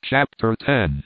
Chapter 10.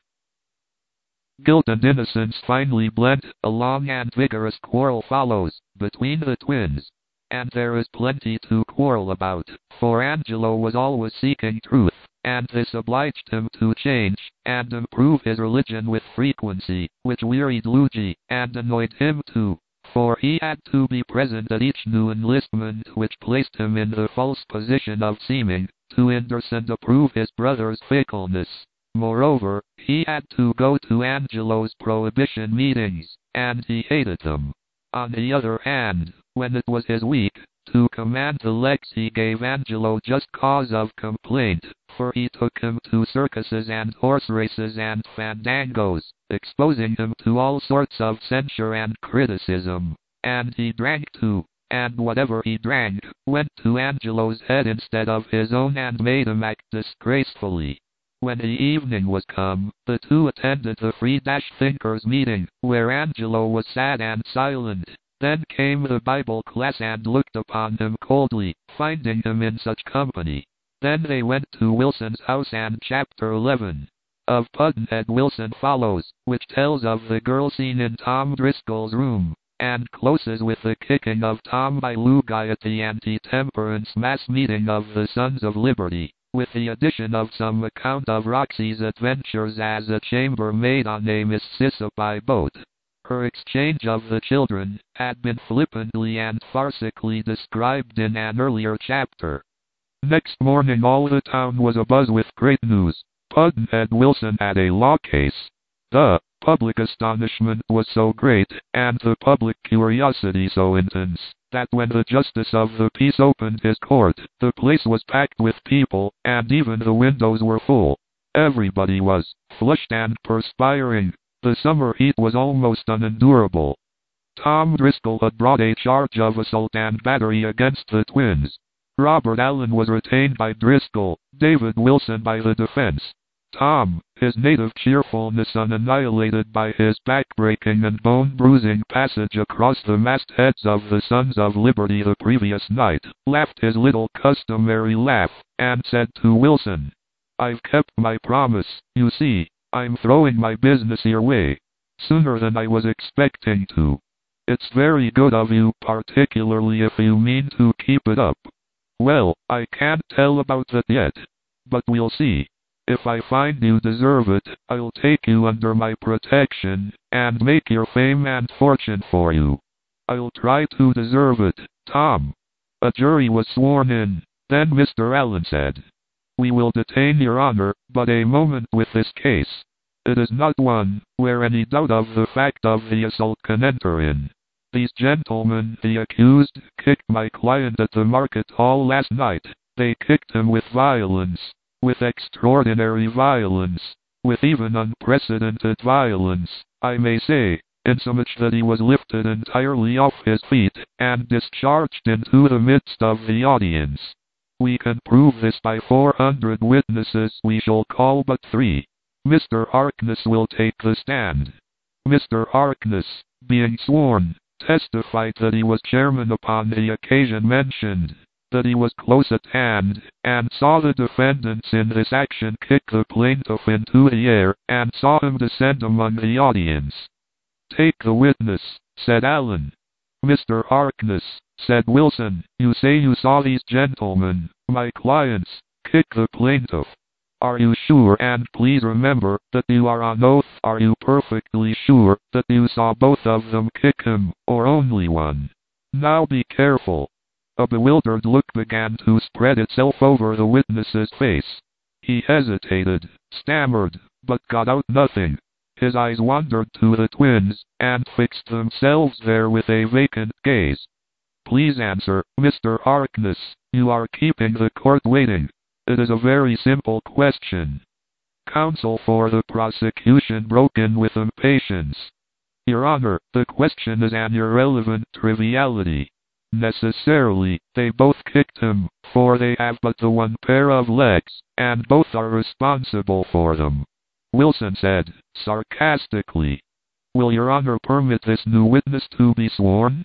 Guilt and innocence finally blend. A long and vigorous quarrel follows between the twins, and there is plenty to quarrel about, for Angelo was always seeking truth, and this obliged him to change and improve his religion with frequency, which wearied Luigi, and annoyed him too, for he had to be present at each new enlistment, which placed him in the false position of seeming to endorse and approve his brother's fickleness. Moreover, he had to go to Angelo's prohibition meetings, and he hated them. On the other hand, when it was his week to command the legs, he gave Angelo just cause of complaint, for he took him to circuses and horse races and fandangos, exposing him to all sorts of censure and criticism. And he drank too, and whatever he drank went to Angelo's head instead of his own and made him act disgracefully. When the evening was come, the two attended the Free-Thinkers meeting, where Angelo was sad and silent. Then came the Bible class and looked upon him coldly, finding him in such company. Then they went to Wilson's house, and Chapter 11 of Pudd'nhead Wilson follows, which tells of the girl seen in Tom Driscoll's room, and closes with the kicking of Tom by Lou Guy at the anti-temperance mass meeting of the Sons of Liberty, with the addition of some account of Roxy's adventures as a chambermaid on a Mississippi boat. Her exchange of the children had been flippantly and farcically described in an earlier chapter. Next morning all the town was abuzz with great news. Pudd'nhead Wilson had a law case. The public astonishment was so great, and the public curiosity so intense, that when the Justice of the Peace opened his court, the place was packed with people, and even the windows were full. Everybody was flushed and perspiring. The summer heat was almost unendurable. Tom Driscoll had brought a charge of assault and battery against the twins. Robert Allen was retained by Driscoll, David Wilson by the defense. Tom, his native cheerfulness unannihilated by his back-breaking and bone-bruising passage across the mastheads of the Sons of Liberty the previous night, laughed his little customary laugh, and said to Wilson, "I've kept my promise, you see. I'm throwing my business your way. Sooner than I was expecting to. It's very good of you, particularly if you mean to keep it up." "Well, I can't tell about that yet. But we'll see. If I find you deserve it, I'll take you under my protection, and make your fame and fortune for you. I'll try to deserve it, Tom." A jury was sworn in. Then Mr. Allen said, "We will detain your honor but a moment with this case. It is not one where any doubt of the fact of the assault can enter in. These gentlemen, the accused, kicked my client at the market hall last night. They kicked him with violence. With extraordinary violence, with even unprecedented violence, I may say, insomuch that he was lifted entirely off his feet, and discharged into the midst of the audience. We can prove this by 400 witnesses. We shall call but 3. Mr. Harkness will take the stand." Mr. Harkness, being sworn, testified that he was chairman upon the occasion mentioned, that he was close at hand, and saw the defendants in this action kick the plaintiff into the air, and saw him descend among the audience. "Take the witness," said Allen. "Mr. Harkness," said Wilson, "you say you saw these gentlemen, my clients, kick the plaintiff. Are you sure? And please remember that you are on oath. Are you perfectly sure that you saw both of them kick him, or only one? Now be careful." A bewildered look began to spread itself over the witness's face. He hesitated, stammered, but got out nothing. His eyes wandered to the twins, and fixed themselves there with a vacant gaze. "Please answer, Mr. Harkness. You are keeping the court waiting. It is a very simple question." Counsel for the prosecution broke in with impatience. "Your Honor, the question is an irrelevant triviality. Necessarily, they both kicked him, for they have but the one pair of legs, and both are responsible for them." Wilson said, sarcastically, "Will your Honor permit this new witness to be sworn?"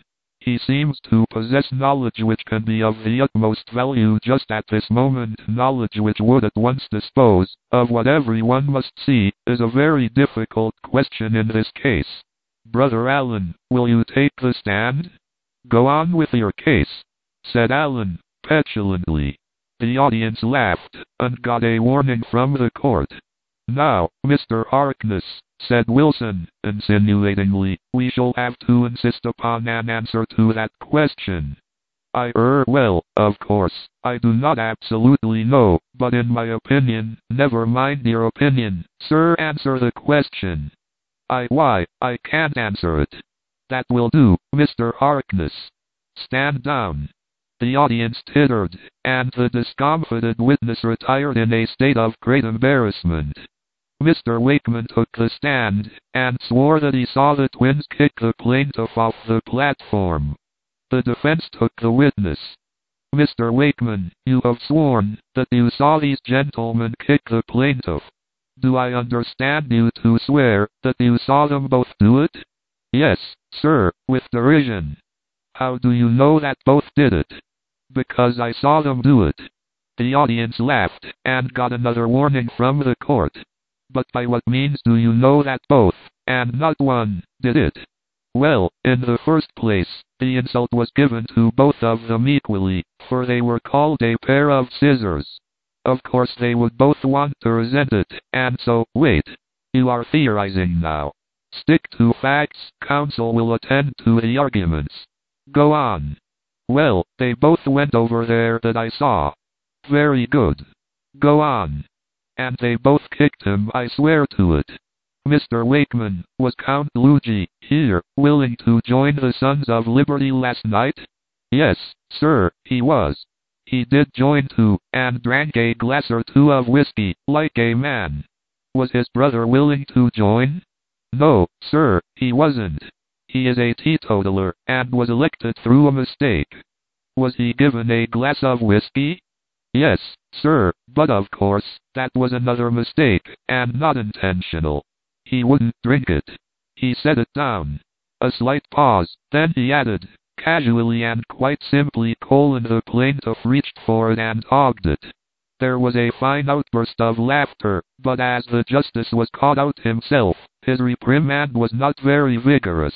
He seems to possess knowledge which can be of the utmost value just at this moment. Knowledge which would at once dispose of what everyone must see is a very difficult question in this case. Brother Allen, will you take the stand? Go on with your case, said Allen, petulantly. The audience laughed, and got a warning from the court. Now, Mr. Harkness, said Wilson, insinuatingly, we shall have to insist upon an answer to that question. Well, of course, I do not absolutely know, but in my opinion, never mind your opinion, sir, answer the question. Why, I can't answer it. That will do, Mr. Harkness. Stand down. The audience tittered, and the discomfited witness retired in a state of great embarrassment. Mr. Wakeman took the stand, and swore that he saw the twins kick the plaintiff off the platform. The defense took the witness. Mr. Wakeman, you have sworn that you saw these gentlemen kick the plaintiff. Do I understand you to swear that you saw them both do it? Yes, sir, with derision. How do you know that both did it? Because I saw them do it. The audience laughed, and got another warning from the court. But by what means do you know that both, and not one, did it? Well, in the first place, the insult was given to both of them equally, for they were called a pair of scissors. Of course they would both want to resent it, and so, wait. You are theorizing now. Stick to facts, counsel will attend to the arguments. Go on. Well, they both went over there that I saw. Very good. Go on. And they both kicked him, I swear to it. Mr. Wakeman, was Count Luigi, here, willing to join the Sons of Liberty last night? Yes, sir, he was. He did join too, and drank a glass or two of whiskey, like a man. Was his brother willing to join? No, sir, he wasn't. He is a teetotaler, and was elected through a mistake. Was he given a glass of whiskey? Yes, sir, but of course, that was another mistake, and not intentional. He wouldn't drink it. He set it down. A slight pause, then he added, casually and quite simply, the plaintiff reached for it and hogged it. There was a fine outburst of laughter, but as the justice was caught out himself, his reprimand was not very vigorous.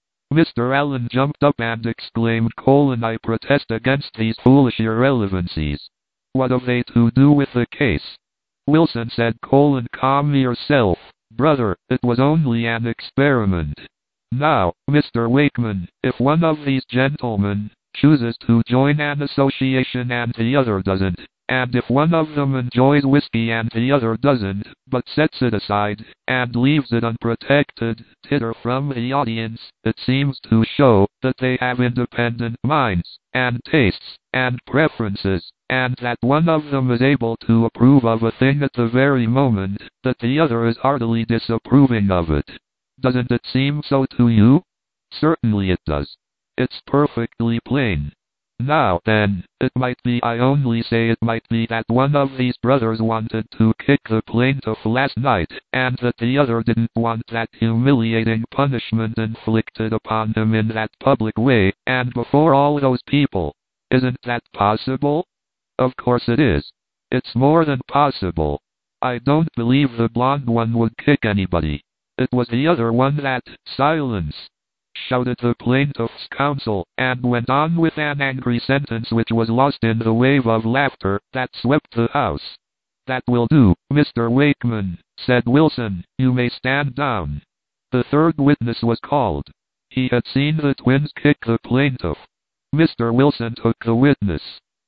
Mr. Allen jumped up and exclaimed, I protest against these foolish irrelevancies. What have they to do with the case? Wilson said, calm yourself, brother, it was only an experiment. Now, Mr. Wakeman, if one of these gentlemen chooses to join an association and the other doesn't, and if one of them enjoys whiskey and the other doesn't, but sets it aside, and leaves it unprotected, titter from the audience, it seems to show that they have independent minds, and tastes, and preferences, and that one of them is able to approve of a thing at the very moment that the other is heartily disapproving of it. Doesn't it seem so to you? Certainly it does. It's perfectly plain. Now then, it might be, I only say it might be, that one of these brothers wanted to kick the plaintiff last night, and that the other didn't want that humiliating punishment inflicted upon him in that public way, and before all those people. Isn't that possible? Of course it is. It's more than possible. I don't believe the blonde one would kick anybody. It was the other one that— Silence! Shouted the plaintiff's counsel, and went on with an angry sentence which was lost in the wave of laughter that swept the house. That will do, Mr. Wakeman, said Wilson, you may stand down. The third witness was called. He had seen the twins kick the plaintiff. Mr. Wilson took the witness.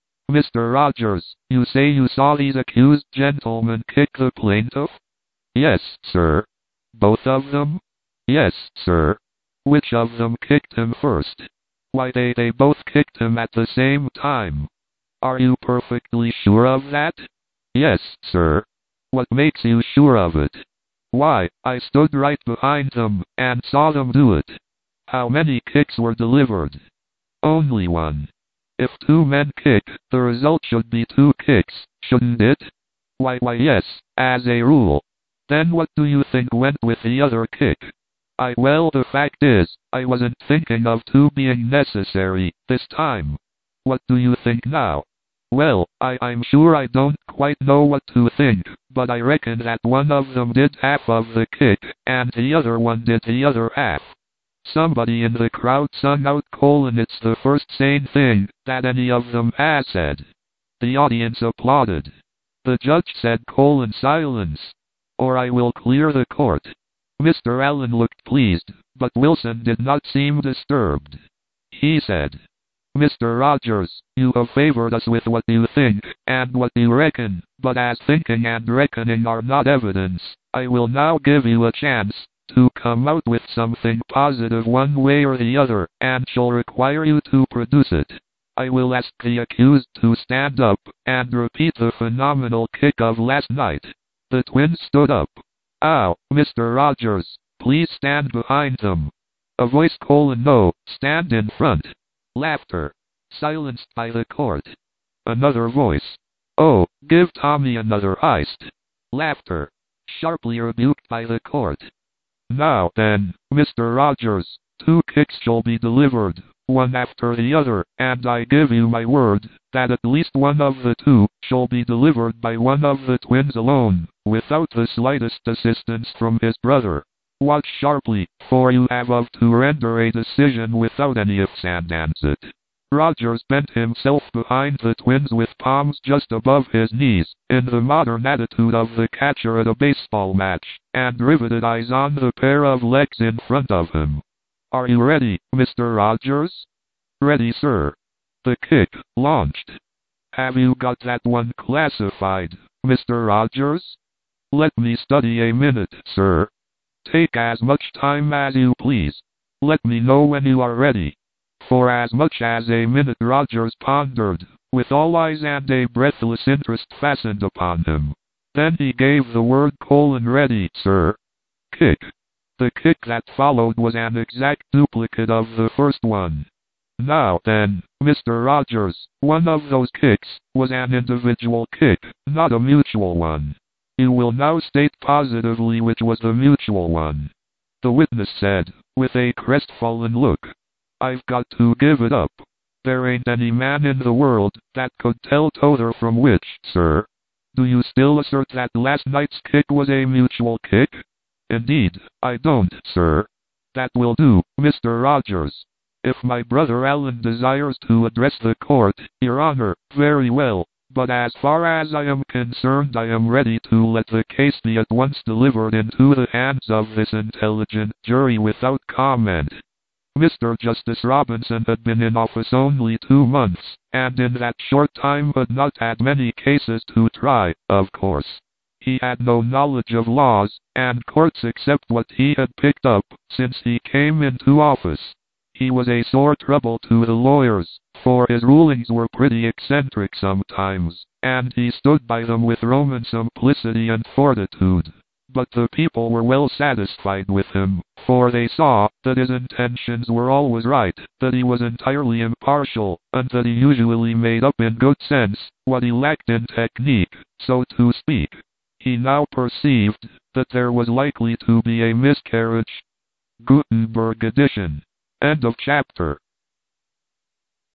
Mr. Rogers, you say you saw these accused gentlemen kick the plaintiff? Yes, sir. Both of them? Yes, sir. Which of them kicked him first? Why, they both kicked him at the same time. Are you perfectly sure of that? Yes, sir. What makes you sure of it? Why, I stood right behind them, and saw them do it. How many kicks were delivered? Only one. If two men kick, the result should be 2 kicks, shouldn't it? Why yes, as a rule. Then what do you think went with the other kick? Well, the fact is, I wasn't thinking of two being necessary, this time. What do you think now? Well, I'm sure I don't quite know what to think, but I reckon that one of them did half of the kick, and the other one did the other half. Somebody in the crowd sung out, "It's the first sane thing that any of them has said." The audience applauded. The judge said, "Silence, or I will clear the court." Mr. Allen looked pleased, but Wilson did not seem disturbed. He said, "Mr. Rogers, you have favored us with what you think, and what you reckon, but as thinking and reckoning are not evidence, I will now give you a chance to come out with something positive one way or the other, and shall require you to produce it. I will ask the accused to stand up, and repeat the phenomenal kick of last night." The twins stood up. "Ow, Mr. Rogers, please stand behind them." A voice: "No, stand in front." Laughter. Silenced by the court. Another voice: "Oh, give Tommy another heist." Laughter. Sharply rebuked by the court. "Now then, Mr. Rogers, two kicks shall be delivered, one after the other, and I give you my word that at least one of the two shall be delivered by one of the twins alone, without the slightest assistance from his brother. Watch sharply, for you have to render a decision without any ifs and ands it." Rogers bent himself behind the twins with palms just above his knees, in the modern attitude of the catcher at a baseball match, and riveted eyes on the pair of legs in front of him. "Are you ready, Mr. Rogers?" "Ready, sir." The kick launched. "Have you got that one classified, Mr. Rogers?" "Let me study a minute, sir." "Take as much time as you please. Let me know when you are ready." For as much as a minute Rogers pondered, with all eyes and a breathless interest fastened upon him. Then he gave the word: "Ready, sir." Kick. The kick that followed was an exact duplicate of the first one. "Now then, Mr. Rogers, one of those kicks was an individual kick, not a mutual one. You will now state positively which was the mutual one." The witness said, with a crestfallen look, "I've got to give it up. There ain't any man in the world that could tell t'other from which, sir." "Do you still assert that last night's kick was a mutual kick?" "Indeed, I don't, sir." "That will do, Mr. Rogers. If my brother Allen desires to address the court, your honor, very well. But as far as I am concerned, I am ready to let the case be at once delivered into the hands of this intelligent jury without comment." Mr. Justice Robinson had been in office only 2 months, and in that short time had not had many cases to try, of course. He had no knowledge of laws and courts except what he had picked up since he came into office. He was a sore trouble to the lawyers, for his rulings were pretty eccentric sometimes, and he stood by them with Roman simplicity and fortitude. But the people were well satisfied with him, for they saw that his intentions were always right, that he was entirely impartial, and that he usually made up in good sense what he lacked in technique, so to speak. He now perceived that there was likely to be a miscarriage. Gutenberg edition. End of chapter.